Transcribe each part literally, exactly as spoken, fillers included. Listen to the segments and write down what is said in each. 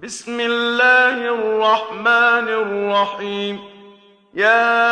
بسم الله الرحمن الرحيم. يا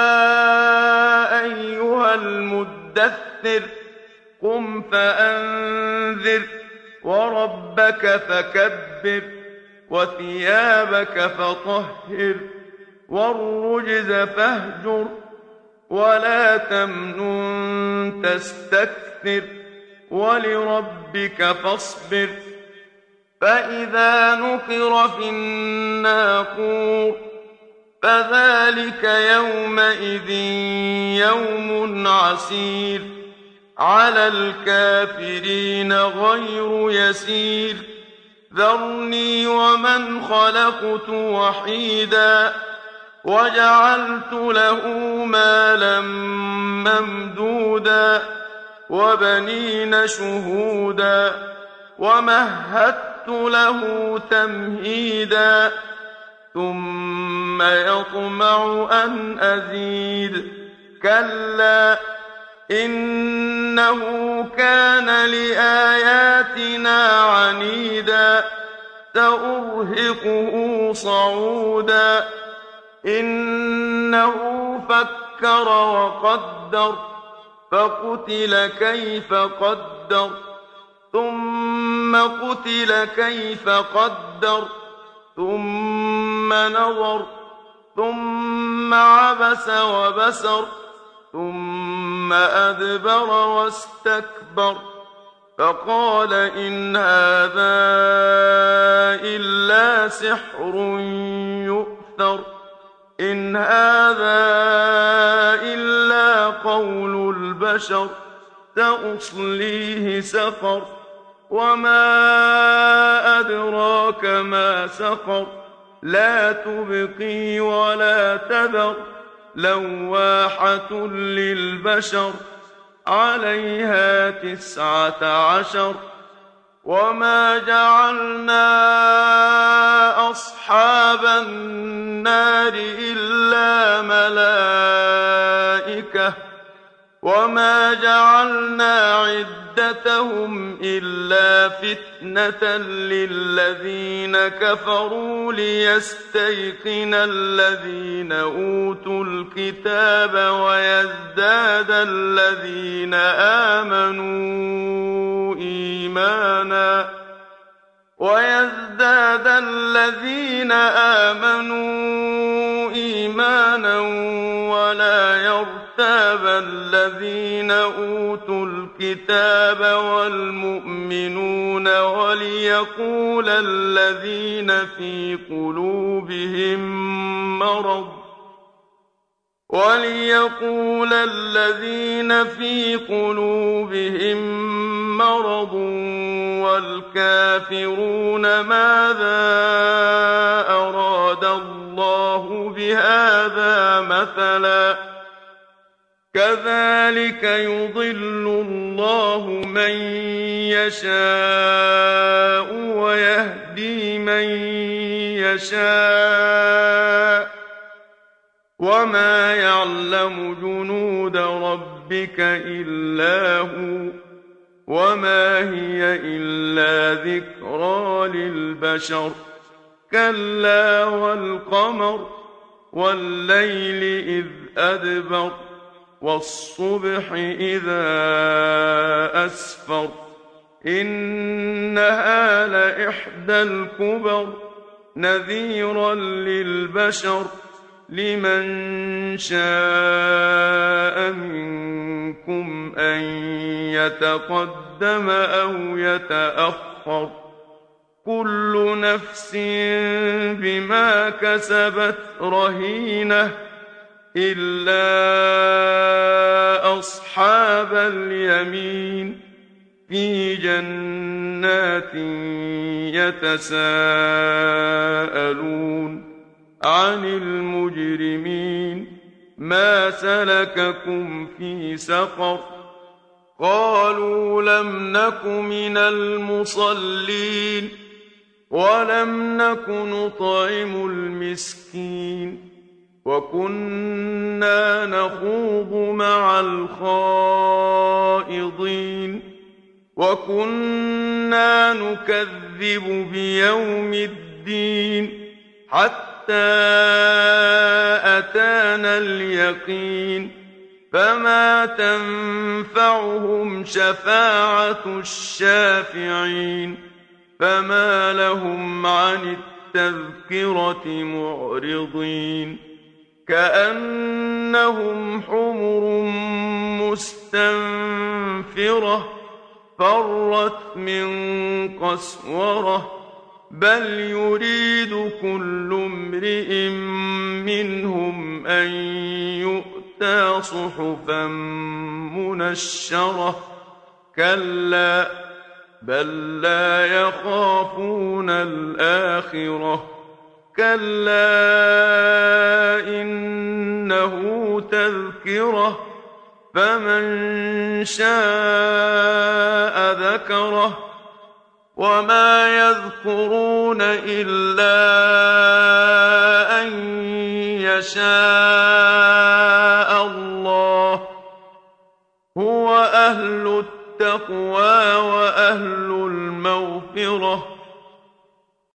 أيها المدثر قم فأنذر وربك فكبر وثيابك فطهر والرجز فاهجر ولا تمنن تستكثر ولربك فاصبر. فإذا نقر في الناقور فذلك يومئذ يوم عسير على الكافرين غير يسير. ذرني ومن خلقت وحيدا وجعلت له مالا ممدودا وبنين شهودا ومهدت له تمهيدا ثم يطمع أن أزيد. كلا إنه كان لآياتنا عنيدا سأرهقه صعودا. إنه فكر وقدر فقتل كيف قدر ثم قتل كيف قدر ثم نظر ثم عبس وبسر ثم أدبر واستكبر فقال إن هذا إلا سحر يؤثر إن هذا إلا قول البشر سأصليه سقر وما أدراك ما سقر لا تبقي ولا تذر لواحة للبشر عليها تسعة عشر. وما جعلنا أصحاب النار إلا ملائكة وما جعلنا عدتهم إلا فتنة للذين كفروا ليستيقن الذين أوتوا الكتاب ويزداد الذين آمنوا إيمانا ويزداد الذين آمنوا إيمانا ولا يرتاب الذين أوتوا الكتاب والمؤمنون وليقول الذين في قلوبهم مرض وليقول الذين في قلوبهم مرض والكافرون ماذا أراد الله بهذا مثلا كذلك يضل الله من يشاء ويهدي من يشاء وما يعلم جنود ربك إلا هو وما هي إلا ذكرى للبشر. كلا والقمر والليل إذ أدبر والصبح إذا أسفر إنها لإحدى الكبر نذيرا للبشر لمن شاء منكم أن يتقدم أو يتأخر كل نفس بما كسبت رهينة إلا أصحاب اليمين في جنات يتساءلون عن المجرمين ما سلككم في سقر قالوا لم نك من المصلين ولم نك نطعم المسكين وكنا نخوض مع الخائضين وكنا نكذب بيوم الدين الدين حتى أتانا اليقين فما تنفعهم شفاعة الشافعين فما لهم عن التذكرة معرضين كأنهم حمر مستنفرة فرت من قسورة بل يريد كل امرئ منهم أن يؤتى صحفا منشرة كلا بل لا يخافون الآخرة كلا إنه تذكرة فمن شاء ذكره وما يذكرون إلا أن يشاء الله هو أهل التقوى وأهل المغفرة